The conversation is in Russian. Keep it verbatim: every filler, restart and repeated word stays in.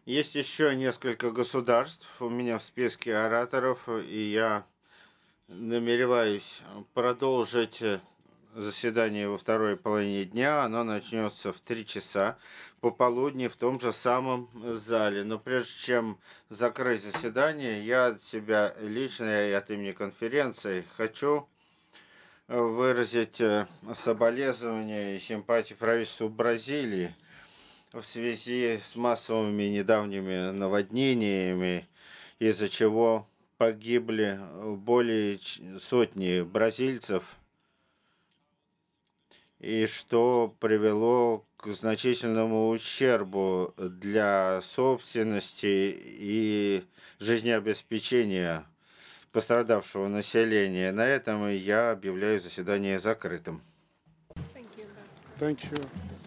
Есть еще несколько государств у меня в списке ораторов, и я намереваюсь продолжить э, заседание во второй половине дня. Оно начнется в три часа пополудни в том же самом зале. Но прежде чем закрыть заседание, я от себя лично и от имени конференции хочу выразить э, соболезнования и симпатии правительству Бразилии в связи с массовыми недавними наводнениями, из-за чего погибли более ч- сотни бразильцев, и что привело к значительному ущербу для собственности и жизнеобеспечения пострадавшего населения. На этом я объявляю заседание закрытым. Thank you.